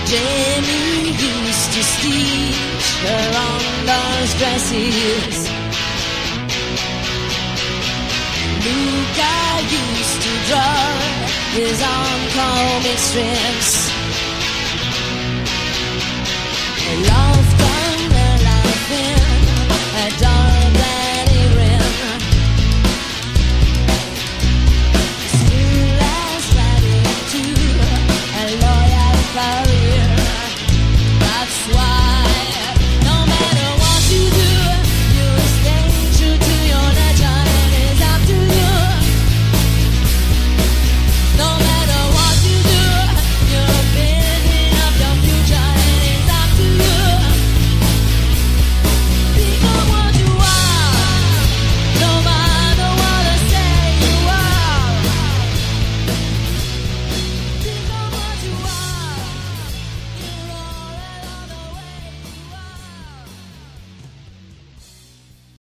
Jamie used to stitch her on those dresses. Luca used to draw his own comic strips.